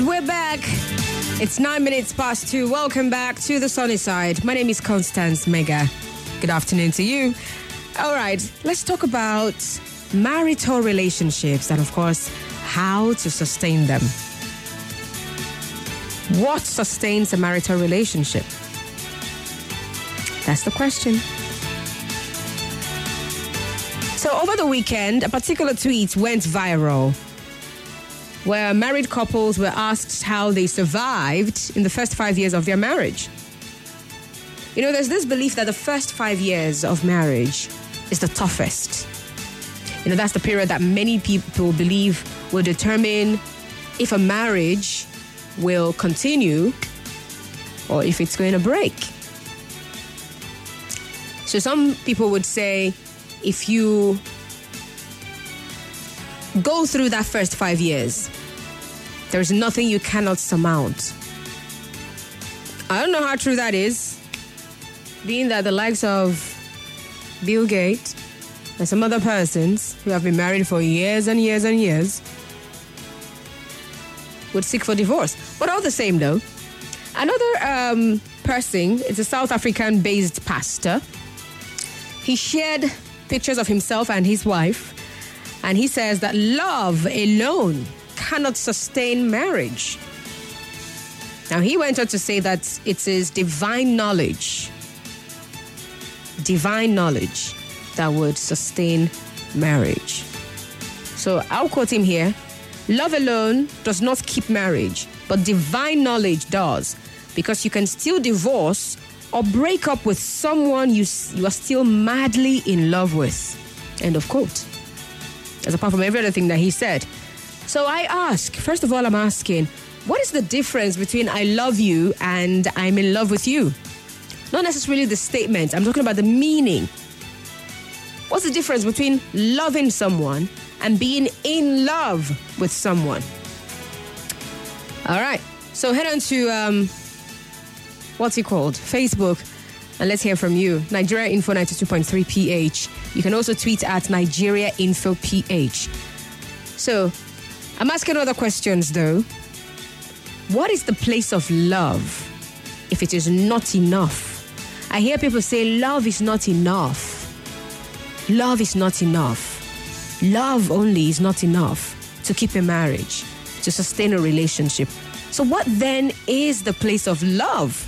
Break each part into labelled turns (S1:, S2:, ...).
S1: right, we're back. It's 9 minutes past 2. Welcome back to the sunny side. My name is Constance Mega. Good afternoon to you. All right, let's talk about marital relationships and, of course, how to sustain them. What sustains a marital relationship? That's the question. So over the weekend, a particular tweet went viral where married couples were asked how they survived in the first 5 years of their marriage. You know, there's this belief that the first 5 years of marriage is the toughest. You know, that's the period that many people believe will determine if a marriage will continue or if it's going to break. So some people would say if you go through that first 5 years, there's nothing you cannot surmount. I don't know how true that is, being that the likes of Bill Gates and some other persons who have been married for years and years and years would seek for divorce. But all the same though, another person, it's a South African-based pastor. He shared pictures of himself and his wife, and he says that love alone cannot sustain marriage. Now, he went on to say that it is divine knowledge that would sustain marriage. So I'll quote him here. Love alone does not keep marriage, but divine knowledge does, because you can still divorce or break up with someone you are still madly in love with. End of quote. As apart from every other thing that he said. So I ask, first of all, I'm asking, what is the difference between I love you and I'm in love with you? Not necessarily the statement, I'm talking about the meaning. What's the difference between loving someone and being in love with someone? All right, so head on to, Facebook, and let's hear from you. Nigeria Info 92.3 PH. You can also tweet at Nigeria Info PH. So, I'm asking other questions though. What is the place of love if it is not enough? I hear people say love is not enough. Love is not enough. Love only is not enough to keep a marriage, to sustain a relationship. So what then is the place of love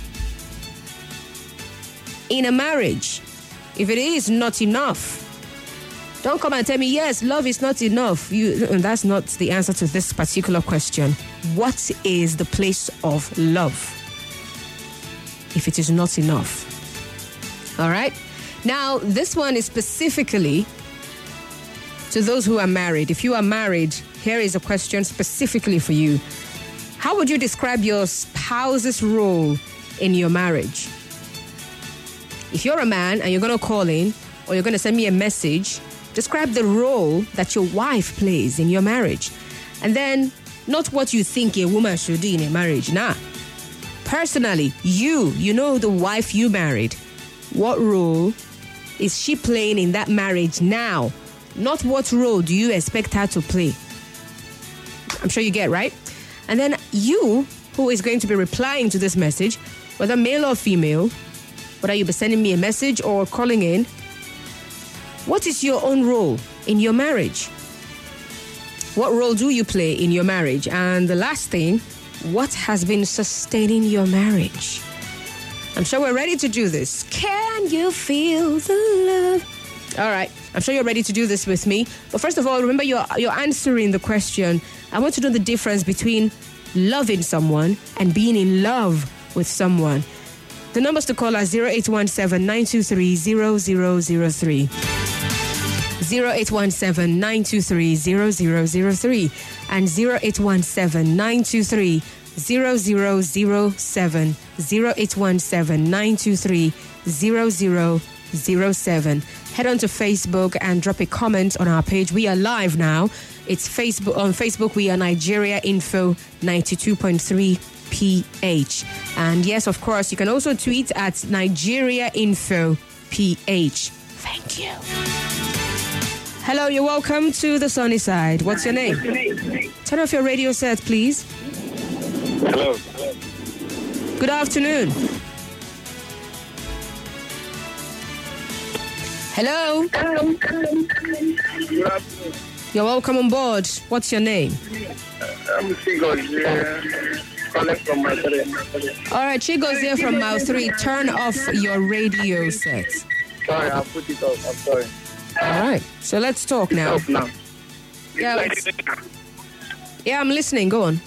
S1: in a marriage? If it is not enough, don't come and tell me, yes, love is not enough. That's not the answer to this particular question. What is the place of love if it is not enough? All right. Now, this one is specifically to those who are married. If you are married, here is a question specifically for you. How would you describe your spouse's role in your marriage? If you're a man and you're going to call in or you're going to send me a message, describe the role that your wife plays in your marriage. And then, not what you think a woman should do in a marriage. Nah. Personally, you know the wife you married. What role is she playing in that marriage now? Not what role do you expect her to play? I'm sure you get, right? And then you, who is going to be replying to this message, whether male or female, whether you be sending me a message or calling in, what is your own role in your marriage? What role do you play in your marriage? And the last thing, what has been sustaining your marriage? I'm sure we're ready to do this. Can you feel the love? All right. I'm sure you're ready to do this with me. But first of all, remember you're answering the question. I want to know the difference between loving someone and being in love with someone. The numbers to call are 0817-923-0003. 0817-923-0003 and 0817-923-0007. 0817-923-0007. Head on to Facebook and drop a comment on our page. We are live now. It's Facebook. On Facebook, we are Nigeria Info 92.3 PH. And yes, of course, you can also tweet at Nigeria Info PH. Thank you. Hello, you're welcome to the sunny side. What's your name? Turn off your radio set, please.
S2: Hello.
S1: Good afternoon. Hello.
S2: Good afternoon.
S1: You're welcome on board. What's your name?
S2: I'm Chigozie, calling from my
S1: All right, Chigozie from Mile 3. Turn off your radio set.
S2: Sorry, I'll put it off. I'm sorry.
S1: All right, so let's talk now.
S2: Off now.
S1: Yeah, I'm listening. Go on.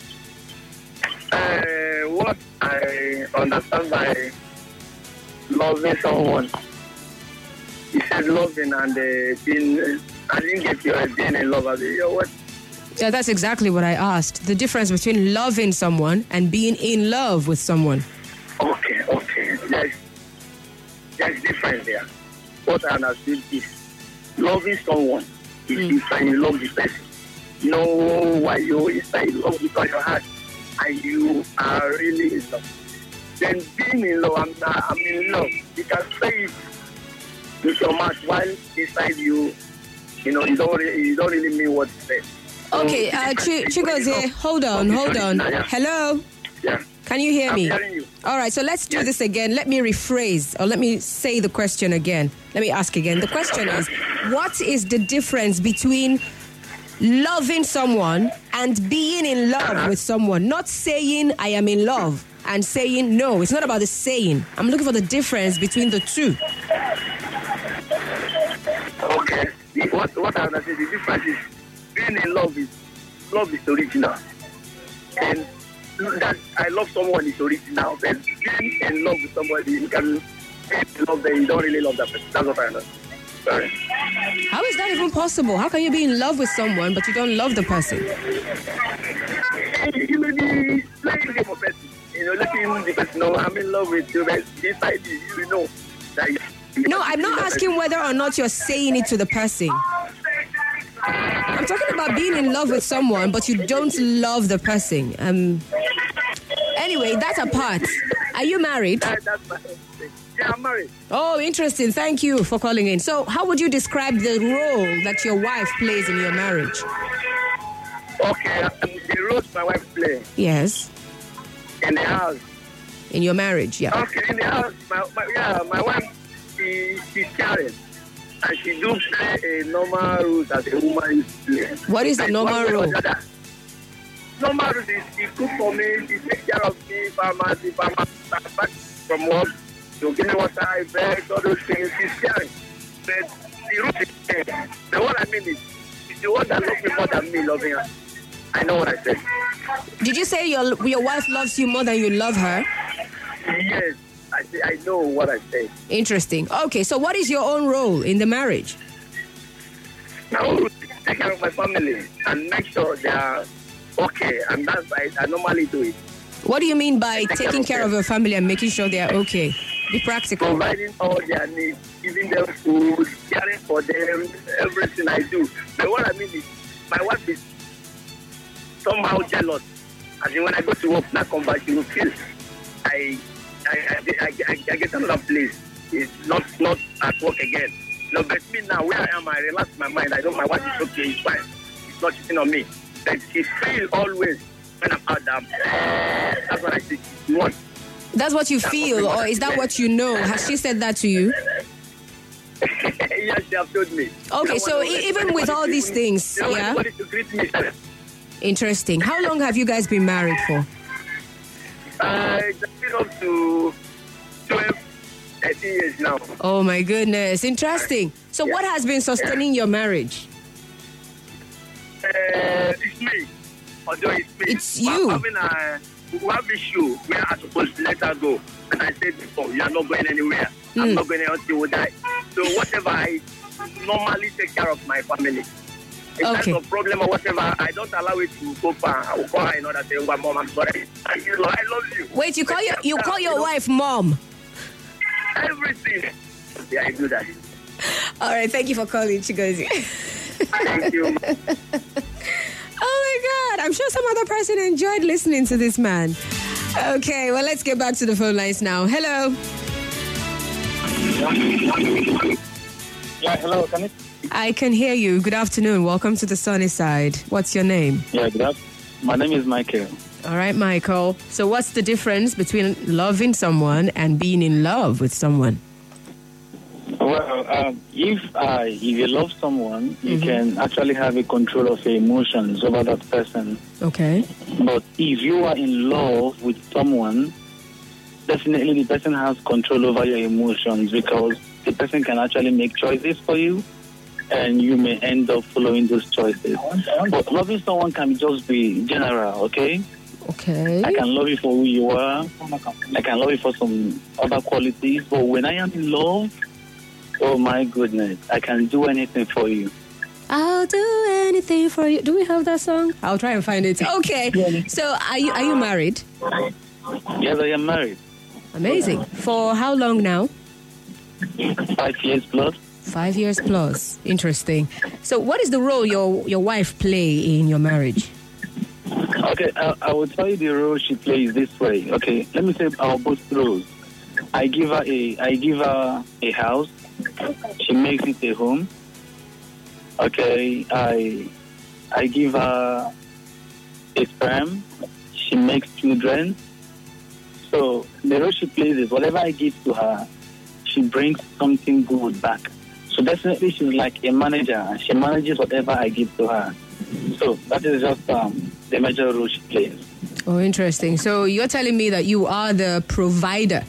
S2: What I understand by loving someone, you said loving and being, I didn't get your being in love. What?
S1: Yeah, that's exactly what I asked. The difference between loving someone and being in love with someone.
S2: Okay. There's difference there. What I understood is loving someone is if you love the person. You know why you inside love because your heart and you are really in love. Then being in love, I'm in love. You can say it with your mouth while inside you know, you don't really mean what you say.
S1: Okay, Chigozie, hold on. Hello?
S2: Yeah.
S1: Can you hear me?
S2: I'm hearing you.
S1: All right, so let's do this again. Let me rephrase, or let me say the question again. Let me ask again. The question is, what is the difference between loving someone and being in love with someone? Not saying I am in love and saying no. It's not about the saying. I'm looking for the difference between the two.
S2: Okay. What I understand, the difference is being in love is original. And that I love someone is original. But being in love with somebody, you can be in love, but you don't really love that person. That's what I understand. Sorry.
S1: How is that even possible? How can you be in love with someone but you don't love the person?
S2: You may be playing the game of person. You know, letting the person know I'm in love with you, but inside you know that
S1: No, I'm not asking whether or not you're saying it to the person. I'm talking about being in love with someone, but you don't love the person. Anyway, that's apart. Are you married?
S2: That's my thing. Yeah, I'm married.
S1: Oh, interesting. Thank you for calling in. So, how would you describe the role that your wife plays in your marriage?
S2: Okay, the role my wife plays
S1: Yes.
S2: in the house.
S1: In your marriage, yeah.
S2: Okay, in the house, my wife, she's caring. And she do play a normal role as a woman used to play.
S1: What is the normal role?
S2: Normal role is she cook for me, she take care of me, if I'm back from work, she'll give me water, I beg, all those things, she's caring. But the role is there. But what I mean is, she's the one that loves me more than me loving her. I know what I said.
S1: Did you say your wife loves you more than you love her?
S2: Yes. I know what I say.
S1: Interesting. Okay, so what is your own role in the marriage?
S2: Now, take care of my family and make sure they are okay. And that's why I normally do it.
S1: What do you mean by taking care of your family and making sure they are okay? Be practical.
S2: Providing all their needs, giving them food, caring for them, everything I do. But what I mean is, my wife is somehow jealous. As in when I go to work, now come back, she will feel I get another place. It's not at work again. No, but me now, where I am, I relax my mind. I know my wife is okay, it's fine. It's not cheating on me. But she feels always when I'm out there. That's what I think.
S1: That's what you feel, or is that what you know? Has she said that to you?
S2: Yes, she has told me.
S1: Okay, so even with all these things, yeah?
S2: To greet me.
S1: Interesting. How long have you guys been married for?
S2: It's been up to 12, 13 years now.
S1: Oh my goodness, interesting. So what has been sustaining your marriage?
S2: It's me. Although it's me.
S1: It's you.
S2: We have issue where I'm supposed to let her go. And I said before, you are not going anywhere. I'm not going until we die. So whatever, I normally take care of my family. If that's a problem or whatever, I don't allow it to go far. I will call her in order to say, well, Mom, I'm sorry. I love you.
S1: Wait, you call your wife Mom?
S2: Everything. Yeah, I do that.
S1: All right, thank you for calling, Chigozie.
S2: Thank you.
S1: Oh my God, I'm sure some other person enjoyed listening to this man. Okay, well, let's get back to the phone lines now. Hello.
S2: Yeah, hello, can it?
S1: I can hear you. Good afternoon. Welcome to the sunny side. What's your name?
S2: Yeah, good afternoon. My name is Michael.
S1: All right, Michael. So what's the difference between loving someone and being in love with someone?
S3: Well, if you love someone, you can actually have a control of your emotions over that person.
S1: Okay.
S3: But if you are in love with someone, definitely the person has control over your emotions, because the person can actually make choices for you, and you may end up following those choices. But loving someone can just be general, okay?
S1: Okay.
S3: I can love you for who you are. I can love you for some other qualities. But when I am in love, oh my goodness, I can do anything for you.
S1: I'll do anything for you. Do we have that song? I'll try and find it. Okay. So are you married?
S3: Yes, I am married.
S1: Amazing. For how long now?
S3: 5 years plus.
S1: 5 years plus. Interesting. So what is the role your wife play in your marriage?
S3: Okay, I will tell you the role she plays this way. Okay, let me say our both roles. I give her a house. She makes it a home. Okay, I give her a sperm. She makes children. So the role she plays is whatever I give to her, she brings something good back. So definitely she's like a manager. She manages whatever I give to her. So that is just the major role she plays.
S1: Oh, interesting. So you're telling me that you are the provider.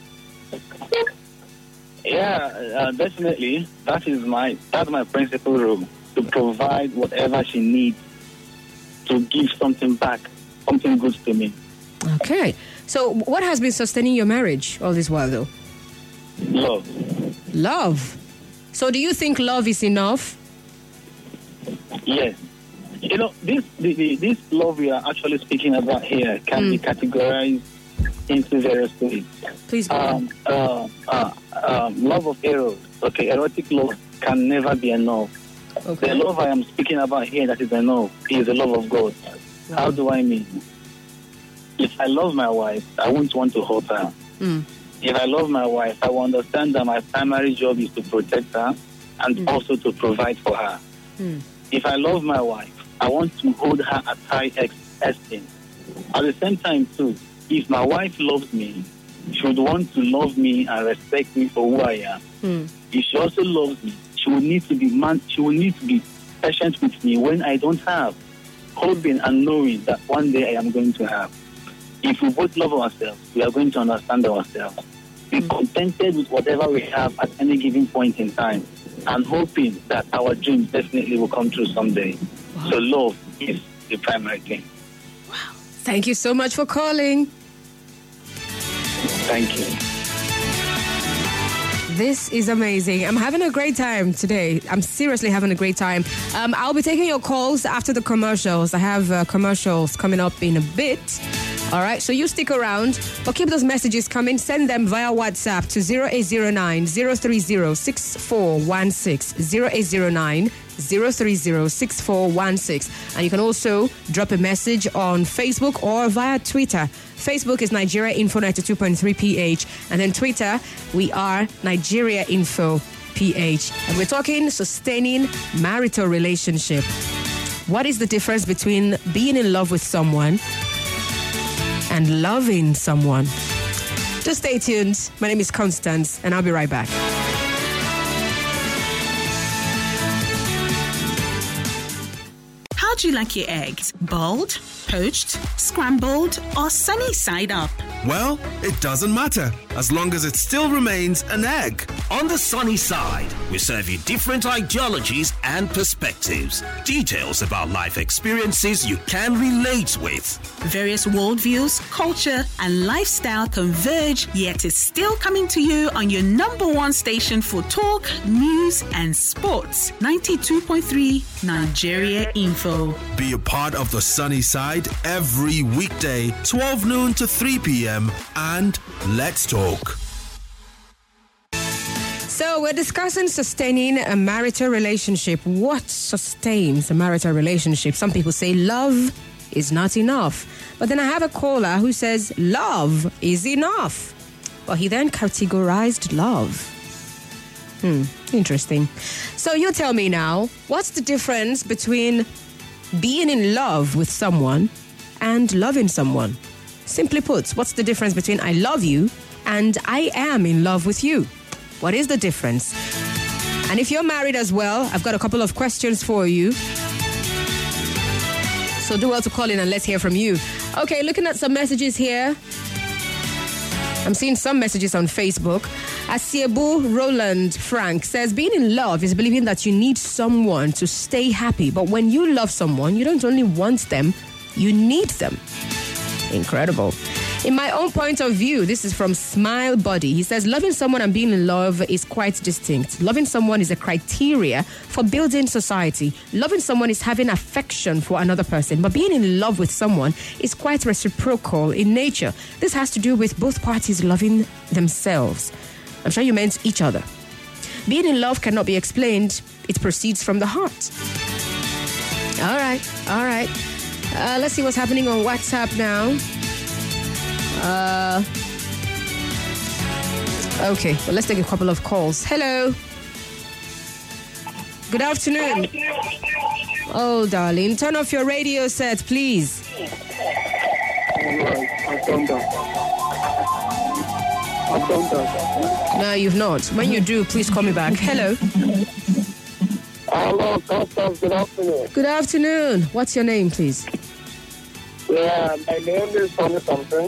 S3: Yeah, definitely. That's my principal role, to provide whatever she needs, to give something back, something good to me.
S1: Okay. So what has been sustaining your marriage all this while, though?
S3: Love.
S1: Love. So do you think love is enough?
S3: Yes. You know, this love we are actually speaking about here can be categorized into various ways.
S1: Please go on.
S3: Love of eros. Okay, erotic love can never be enough.
S1: Okay.
S3: The love I am speaking about here that is enough is the love of God.
S1: Wow.
S3: How do I mean? If I love my wife, I won't want to hurt her. If I love my wife, I will understand that my primary job is to protect her and also to provide for her. If I love my wife, I want to hold her at high esteem. At the same time, too, if my wife loves me, she would want to love me and respect me for who I am. If she also loves me, she will need to be patient with me when I don't have, hoping and knowing that one day I am going to have. If we both love ourselves, we are going to understand ourselves. Be contented with whatever we have at any given point in time, and hoping that our dreams definitely will come true someday. Wow. So love is the primary thing.
S1: Wow. Thank you so much for calling.
S3: Thank you.
S1: This is amazing. I'm having a great time today. I'm seriously having a great time. I'll be taking your calls after the commercials. I have commercials coming up in a bit. All right, so you stick around, but keep those messages coming. Send them via WhatsApp to 0809 030 6416, 0809 030 6416. And you can also drop a message on Facebook or via Twitter. Facebook is Nigeria Info 92.3 PH, and then Twitter, we are Nigeria Info PH. And we're talking sustaining marital relationship. What is the difference between being in love with someone and loving someone? Just stay tuned. My name is Constance, and I'll be right back.
S4: How do you like your eggs? Boiled, poached, scrambled, or sunny side up?
S5: Well, it doesn't matter, as long as it still remains an egg.
S6: On the Sunny Side, we serve you different ideologies and perspectives. Details about life experiences you can relate with.
S4: Various worldviews, culture, and lifestyle converge, yet it's still coming to you on your number one station for talk, news, and sports. 92.3 Nigeria Info.
S5: Be a part of the Sunny Side every weekday, 12 noon to 3 p.m. and let's talk.
S1: So we're discussing sustaining a marital relationship. What sustains a marital relationship? Some people say love is not enough. But then I have a caller who says love is enough. But he then categorized love. Interesting. So you tell me now, what's the difference between being in love with someone and loving someone? Simply put, what's the difference between I love you and I am in love with you? What is the difference? And if you're married as well, I've got a couple of questions for you. So do well to call in and let's hear from you. Okay, looking at some messages here. I'm seeing some messages on Facebook. Asiebu Roland Frank says, being in love is believing that you need someone to stay happy. But when you love someone, you don't only want them, you need them. Incredible. In my own point of view, this is from Smile Body. He says, loving someone and being in love is quite distinct. Loving someone is a criteria for building society. Loving someone is having affection for another person. But being in love with someone is quite reciprocal in nature. This has to do with both parties loving themselves. I'm sure you meant each other. Being in love cannot be explained. It proceeds from the heart. All right. Let's see what's happening on WhatsApp now. Okay, well, let's take a couple of calls. Hello. Good afternoon. Oh, darling, turn off your radio set, please.
S2: I've done that.
S1: No, you've not. When you do, please call me back. Hello.
S2: Hello, Constance. Good afternoon.
S1: Good afternoon. What's your name, please?
S2: Yeah, my name is Sonny something.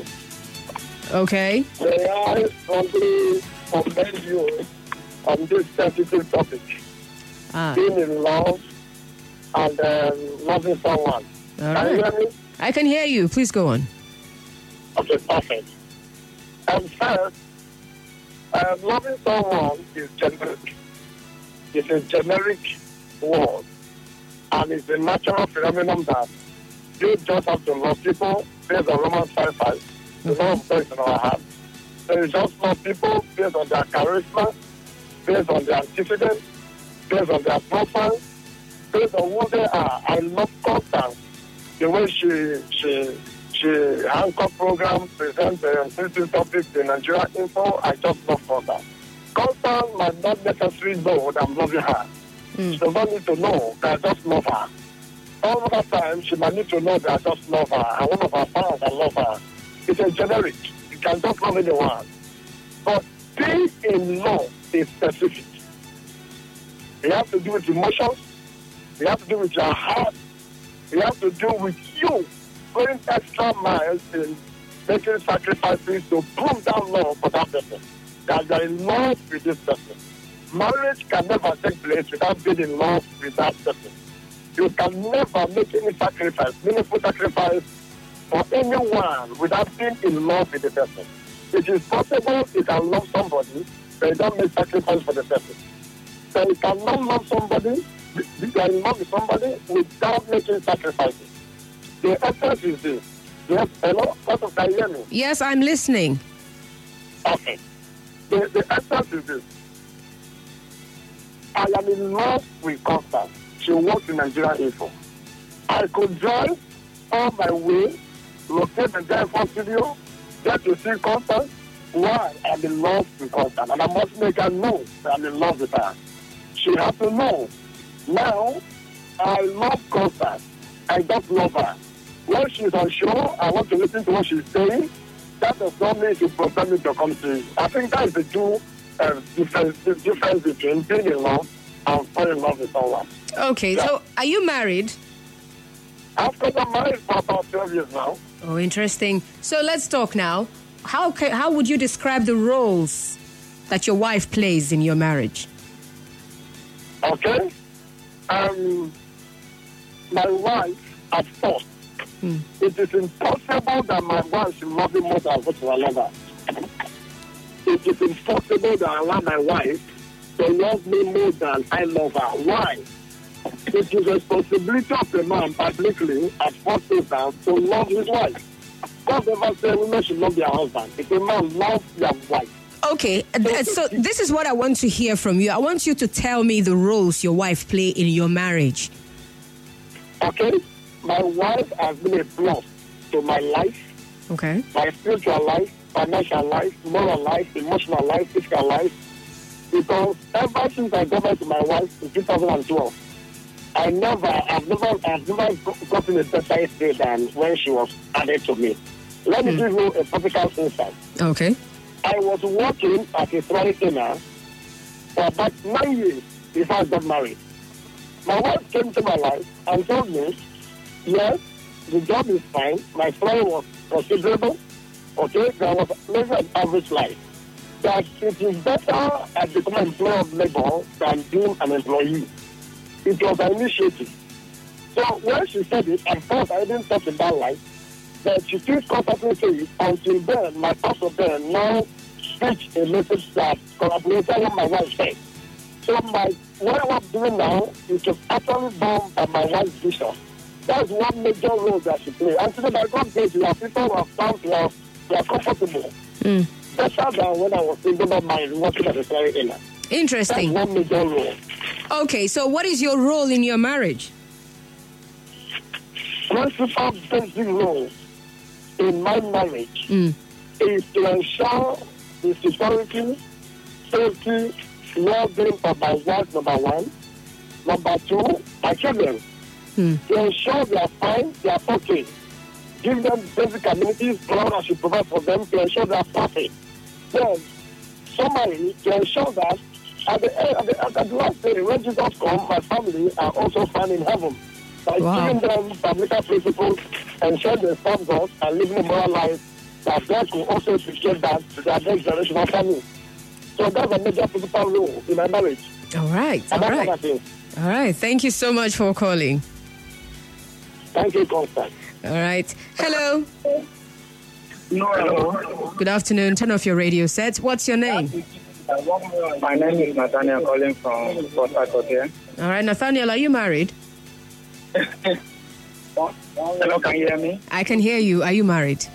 S1: Okay.
S2: May I only commend you on this sensitive topic. Being in love and loving someone.
S1: All
S2: Can you
S1: right.
S2: hear me?
S1: I can hear you. Please go on.
S2: Okay, perfect. And first, loving someone is generic. It's a generic word. And it's a natural phenomenon that you just have to love people based on Romans 5:5. The love of God is in our heart. So you just love people based on their charisma, based on their antecedents, based on their profile, based on who they are. I love Constance. The way she anchor program, presents the sensitive topic, the Nigeria info. I just love Constance. Constance might not necessarily know that I'm loving her. She does not need to know that I just love her. All of the time, she might need to know that I just love her. And one of her fans, I love her. It's a generic. You can just love anyone. But being in love is specific. You have to do with emotions. You have to do with your heart. You have to do with you going extra miles in making sacrifices to prove that love for that person. That you're in love with this person. Marriage can never take place without being in love with that person. You can never make any sacrifice, meaningful sacrifice for anyone without being in love with the person. It is possible you can love somebody, but you don't make sacrifice for the person. So you cannot love somebody, you are in love with somebody without making sacrifices. The essence is this. Yes, hello? Can you hear me?
S1: Yes, I'm listening.
S2: Okay. The essence is this. I am in love with Constance. She works in Nigeria Info. I could drive all my way, locate the Nigeria studio, get to see Constance. Why? I'm in love with Constance. And I must make her know that I'm in love with her. She has to know. Now, I love Constance. I just love her. When she's on show, I want to listen to what she's saying. That does not mean she prefer me to come to you. I think that is the difference between being in love and falling in love with someone.
S1: Okay,
S2: Yeah.
S1: so are you married?
S2: I've got married for about 12 years now.
S1: Oh, interesting. So let's talk now. How would you describe the roles that your wife plays in your marriage?
S2: Okay? My wife, at first, it is impossible that my wife should love me more than what I love her. It is impossible that I allow my wife to love me more than I love her. Why? It is a responsibility of a man, biblically, at first instance, to love his wife. God never said women should love their husband. If a man loves their wife.
S1: Okay, so this is what I want to hear from you. I want you to tell me the roles your wife play in your marriage.
S2: Okay? My wife has been a plus to my life,
S1: Okay.
S2: my spiritual life, financial life, moral life, emotional life, physical life. Because ever since I got married to my wife in 2012, I've never gotten a better history than when she was added to me. Let me give you a practical insight.
S1: Okay.
S2: I was working as a flight trainer for about 9 years before I got married. My wife came to my life and told me, yes, the job is fine. My salary was considerable. Okay, there was living an average life. That it is better as become an employee of labor than being an employee. It was an initiative. So when she said it, at first I didn't talk about life, but she still constantly said it until then, my pastor then now preached a message that collaborated with my wife said. So what I was doing now is was actually born by my wife's vision. That's one major role that she played. And today, by God's grace, we are people who have found we are comfortable. Better than when I was single of mine working as a flight trainer.
S1: Interesting.
S2: That's one major role.
S1: Okay, so what is your role in your marriage?
S2: Principal basic role in my marriage is to ensure the security, safety, well-being of my wife, number one. Number two, my children. To ensure they are fine, they are okay. Give them basic amenities, God I should provide for them to ensure they are perfect. Then, somebody to ensure that at the last day, when Jesus comes, my family are also found in heaven. By giving them biblical principles, ensure they serve God and living a moral life that God will also appreciate that to their next generation of family. So that's a major principal role in my marriage.
S1: All right. All right. Thank you so much for calling.
S2: Thank you, Constant.
S1: All right. Hello.
S3: Hello.
S1: Good afternoon. Turn off your radio set. What's your name?
S3: My name is Nathaniel, calling from Port Harcourt here.
S1: All right, Nathaniel, are you married?
S3: Hello, can you hear me?
S1: I can hear you. Are you married?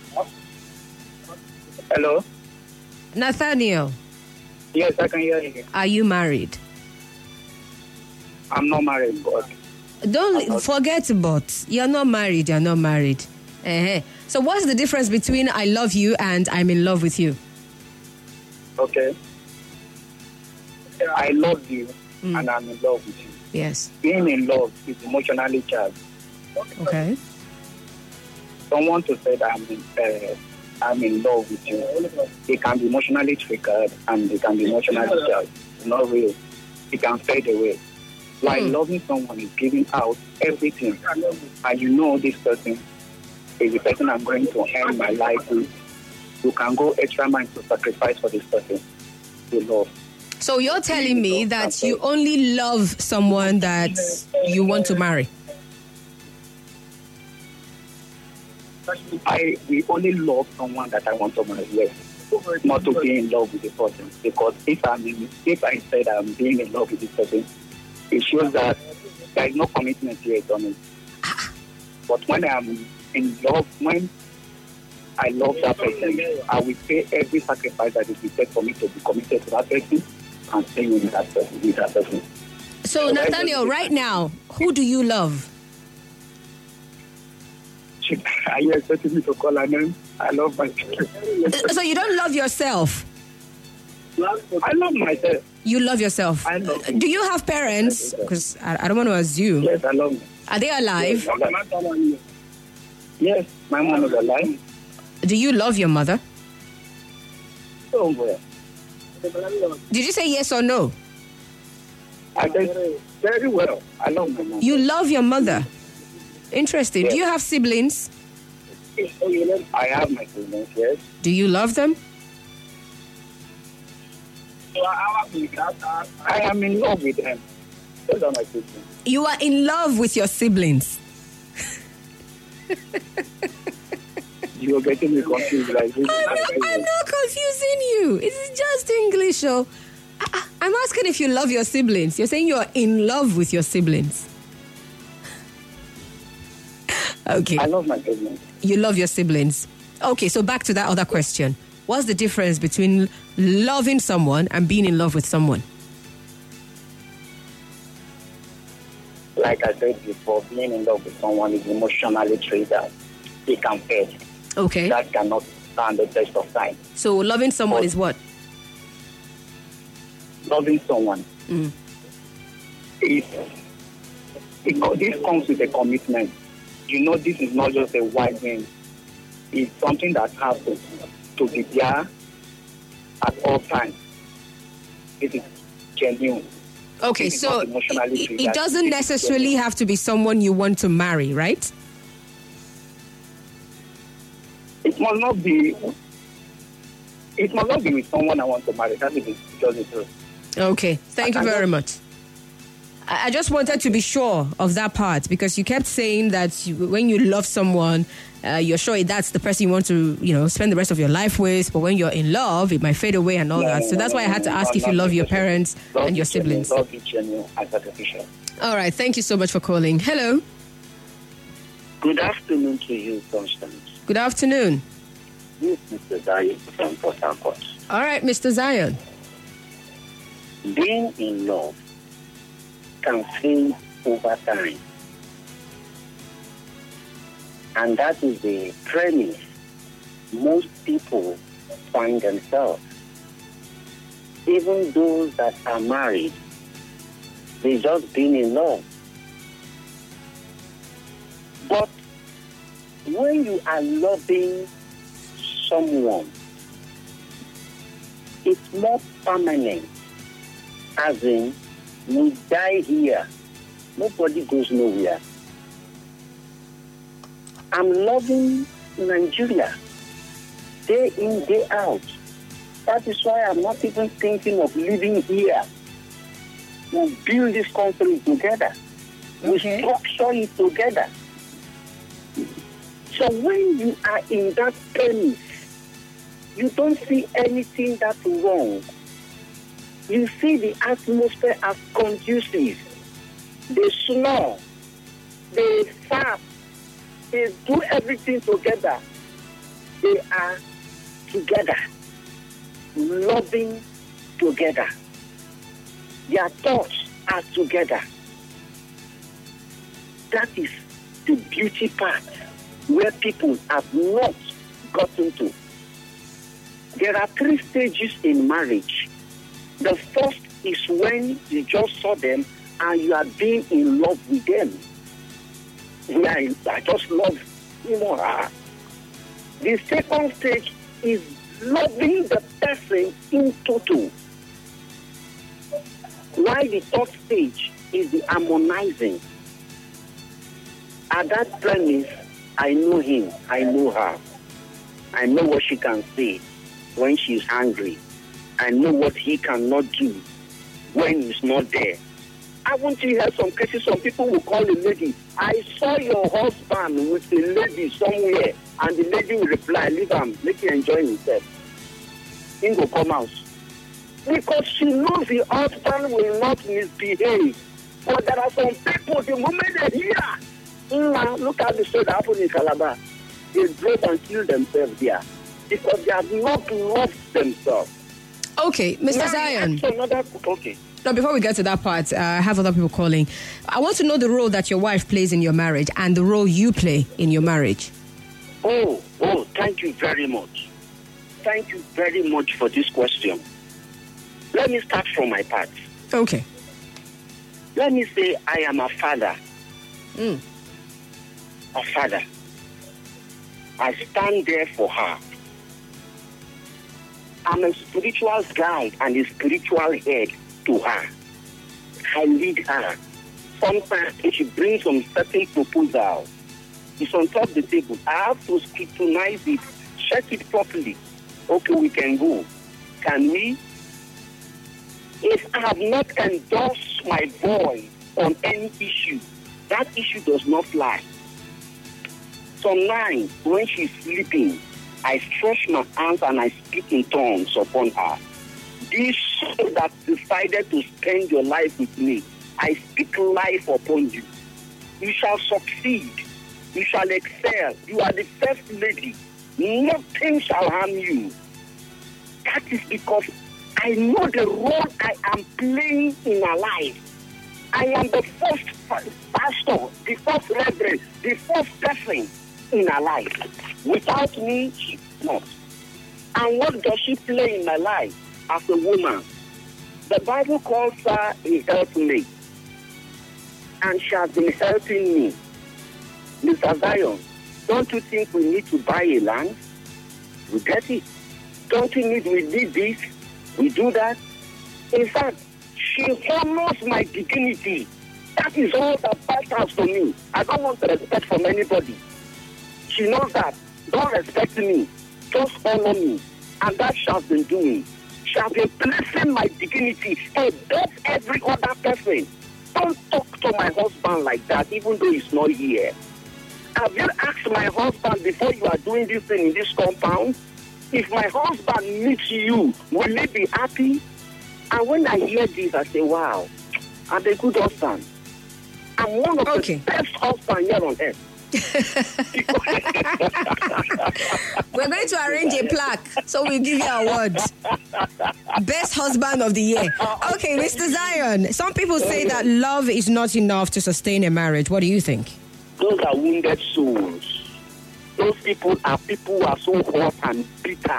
S3: Hello?
S1: Nathaniel.
S3: Yes, I can hear you.
S1: Are you married?
S3: I'm not married, but...
S1: Don't forget but. You're not married. So what's the difference between I love you and I'm in love with you?
S3: Okay. I love you and I'm in love with you.
S1: Yes.
S3: Being in love is emotionally charged.
S1: Okay.
S3: Someone to say that I'm in love with you, it can be emotionally triggered and it can be emotionally charged. It's not real. It can fade away. Like loving someone is giving out everything. And you know this person is the person I'm going to end my life with. You can go extra mile to sacrifice for this person you love.
S1: So you're telling me that you only love someone that you want to marry?
S3: We only love someone that I want to marry, yes. Not to be in love with the person. Because if I said I'm being in love with this person, it shows that there is no commitment yet on it. But when I'm in love, when I love that person, I will pay every sacrifice that it will take for me to be committed to that person and stay with that person.
S1: So Nathaniel, right now, who do you love?
S3: Are you expecting me to call her name? I love myself.
S1: So you don't love yourself?
S3: I love myself.
S1: You love yourself?
S3: I love
S1: Do you have parents? Because I don't want to assume.
S3: Yes, I love me.
S1: Are they alive?
S3: Yes, my mom is alive.
S1: Do you love your mother?
S3: So well.
S1: Did you say yes or no?
S3: I said very well. I love my mom.
S1: You love your mother? Interesting.
S3: Yes.
S1: Do you have siblings?
S3: I have my siblings, yes.
S1: Do you love them?
S3: I am in love with them. Those are my siblings.
S1: You are in love with your siblings?
S3: You are getting me confused like this.
S1: I'm not confusing you. It's just English. Oh. I'm asking if you love your siblings. You're saying you're in love with your siblings. Okay.
S3: I love my siblings.
S1: You love your siblings. Okay, so back to that other question. What's the difference between loving someone and being in love with someone?
S3: Like I said before, being in love with someone is emotionally triggered. It can fade.
S1: Okay.
S3: That cannot stand the test of time.
S1: So loving someone is what?
S3: Loving someone is
S2: this comes with a commitment. You know, this is not just a wide game. It's something that has to be there at all times. It is genuine.
S1: Okay, so it doesn't necessarily have to be someone you want to marry, right?
S2: It must not be with someone I want to marry. That is just the truth.
S1: Okay, thank you very much. I just wanted to be sure of that part, because you kept saying that when you love someone, you're sure that's the person you want to, spend the rest of your life with. But when you're in love, it might fade away and all that. So that's why I had to ask if you love your parents and your siblings.
S2: All
S1: right, thank you so much for calling. Hello.
S7: Good afternoon to you, Constance.
S1: Good afternoon.
S7: This is Mr. Zion from Port Harcourt.
S1: All right, Mr. Zion.
S7: Being in love can fade over time. And that is the premise most people find themselves. Even those that are married, they just been in love. But when you are loving someone, it's more permanent. As in, we die here. Nobody goes nowhere. I'm loving Nigeria day in, day out. That is why I'm not even thinking of living here. We build this country together. We structure it together. So when you are in that premise, you don't see anything that's wrong. You see the atmosphere as conducive. They snore, they fast, they do everything together. They are together, loving together. Their thoughts are together. That is the beauty part where people have not gotten to. There are 3 stages in marriage. The first is when you just saw them and you are being in love with them. I just love her. The second stage is loving the person in total. While the third stage is the harmonizing. At that premise, I know him, I know her. I know what she can say when she's angry. I know what he cannot do when he's not there. I want to hear some cases. Some people will call the lady, I saw your husband with the lady somewhere, and the lady will reply, leave him, let him enjoy himself. He will come out. Because she knows the husband will not misbehave. But there are some people, the moment they hear, look at the story that happened in Calabar. They drove and killed themselves there because they have not loved themselves.
S1: Okay, Mr. Zion.
S2: Okay.
S1: Now, before we get to that part, I have other people calling. I want to know the role that your wife plays in your marriage and the role you play in your marriage.
S7: Oh, thank you very much. Thank you very much for this question. Let me start from my part.
S1: Okay.
S7: Let me say I am a father. A father. I stand there for her. I'm a spiritual guide and a spiritual head to her. I lead her. Sometimes if she brings some certain proposal, it's on top of the table. I have to scrutinize it, check it properly. Okay, we can go. Can we? If I have not endorsed my voice on any issue, that issue does not fly. Some night, when she's sleeping, I stretch my hands and I speak in tongues upon her. This soul that decided to spend your life with me, I speak life upon you. You shall succeed. You shall excel. You are the first lady. Nothing shall harm you. That is because I know the role I am playing in her life. I am the first pastor, the first reverend, the first person in her life. Without me, she's not. And what does she play in my life as a woman? The Bible calls her a helpmate. and she has been helping me. Mr. Zion, don't you think we need to buy a land? We get it. Don't you need we did this? We do that? In fact, she honors my dignity. That is all that matters to me. I don't want respect from anybody. She knows that. Don't respect me. Just honor me. And that she has been doing. She has been placing my dignity above every other person. Don't talk to my husband like that, even though he's not here. Have you asked my husband before you are doing this thing in this compound? If my husband meets you, will he be happy? And when I hear this, I say, wow, I'm a good husband. I'm one of the best husbands here on earth.
S1: We're going to arrange a plaque, so we'll give you an award. Best husband of the year. Okay, Mr. Zion, some people say that love is not enough to sustain a marriage. What do you think?
S7: Those are wounded souls. Those people are people who are so hot and bitter.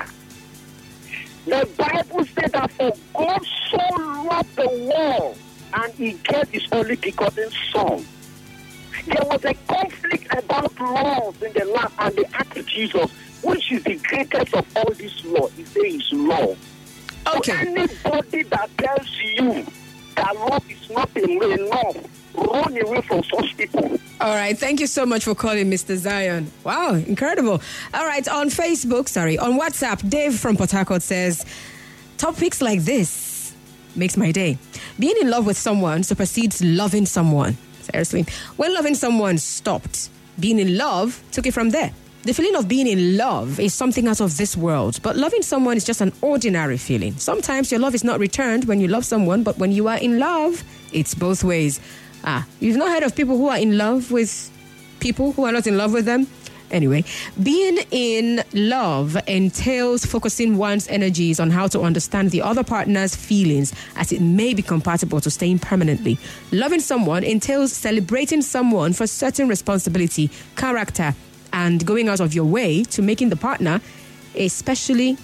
S7: The Bible said that for God so loved the world and he gave his only begotten son. There was a conflict about laws in the land, and they asked Jesus, which is the greatest of all this law? He said it's law.
S1: Okay.
S7: So anybody that tells you that love is not enough, run away from such people.
S1: All right. Thank you so much for calling, Mr. Zion. Wow, incredible. All right. On WhatsApp, Dave from Port Harcourt says, topics like this makes my day. Being in love with someone supersedes loving someone. Seriously. When loving someone stopped, being in love took it from there. The feeling of being in love is something out of this world, but loving someone is just an ordinary feeling. Sometimes your love is not returned when you love someone, but when you are in love, it's both ways. You've not heard of people who are in love with people who are not in love with them? Anyway, being in love entails focusing one's energies on how to understand the other partner's feelings, as it may be compatible to staying permanently. Loving someone entails celebrating someone for certain responsibility, character, and going out of your way to making the partner especially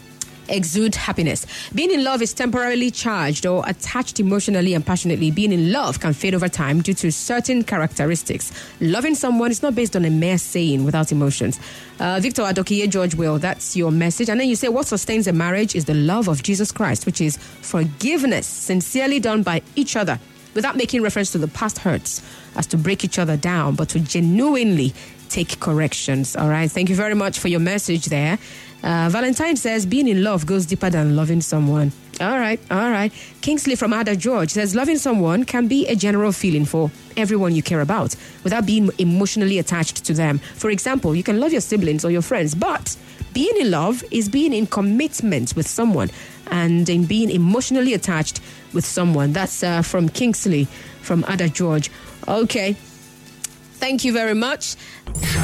S1: exude happiness. Being in love is temporarily charged or attached emotionally and passionately. Being in love can fade over time due to certain characteristics. Loving someone is not based on a mere saying without emotions. Victor Adokiye George Will, that's your message. And then you say, what sustains a marriage is the love of Jesus Christ, which is forgiveness sincerely done by each other without making reference to the past hurts as to break each other down, but to genuinely take corrections. All right. Thank you very much for your message there. Valentine says being in love goes deeper than loving someone. All right. Kingsley from Ada George says loving someone can be a general feeling for everyone you care about without being emotionally attached to them. For example, you can love your siblings or your friends, but being in love is being in commitment with someone and in being emotionally attached with someone. That's from Kingsley from Ada George. Okay. Thank you very much.